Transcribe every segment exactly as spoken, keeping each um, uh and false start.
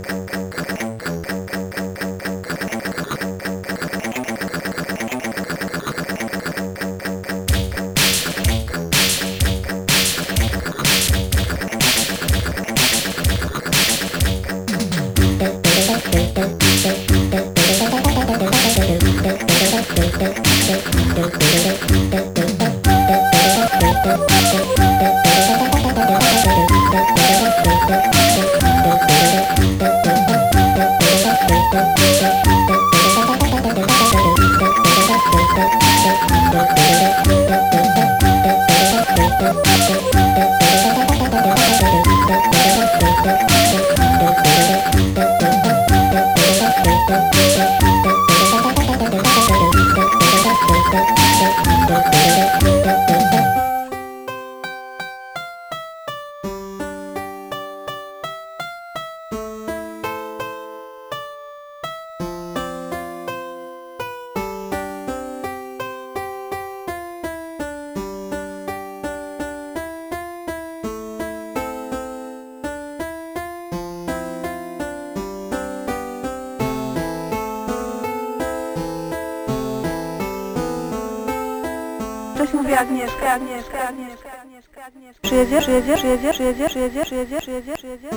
Coś mówi Agnieszka, Agnieszka, Agnieszka, Agnieszka, Agnieszka. Przyjedziesz, przyjedziesz, przyjedziesz, przyjedziesz, przyjedziesz, przyjedziesz, przyjedziesz, przyjedziesz.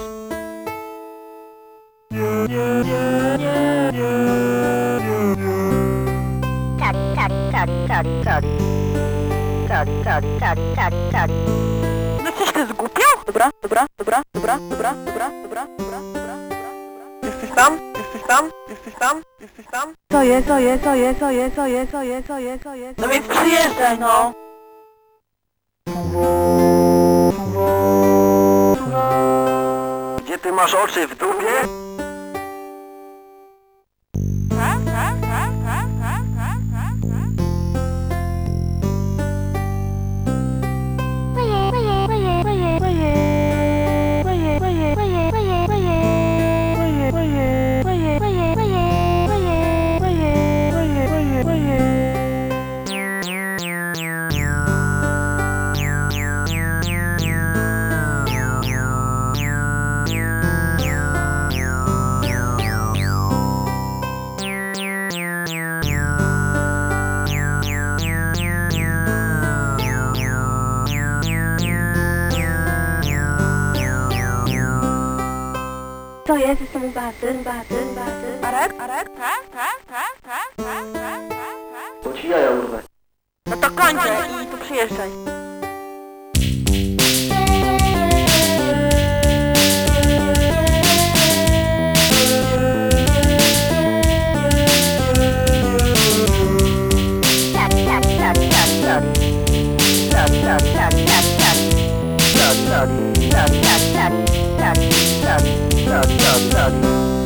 Kari, kari, kari, kari, kari. Kari, kari, kari, kari, kari. No coś ty zgłupiał? Dobra, dobra, dobra, dobra, dobra, dobra, dobra, dobra, dobra, dobra. Jesteś tam? Jesteś tam? Jesteś tam? Jesteś tam? Co jest, co jest, co jest, co jest, co jest, co jest, co jest, co jest. No więc przyjeżdżaj, no! Gdzie ty masz oczy, w dupie? Co jest? Jestem u Baty, Baty, Baty. Arek? Arek? Tak? Tak? Tak? Tak? Tak? Tak? Tak? Bo ci jaja urwę. No to kończę i tu przyjeżdżaj. Kari, kari, kari, kari, kari. Kari, kari, kari, kari, kari. Kari, kari, kari, kari, kari. Kari, kari, kari, kari, kari.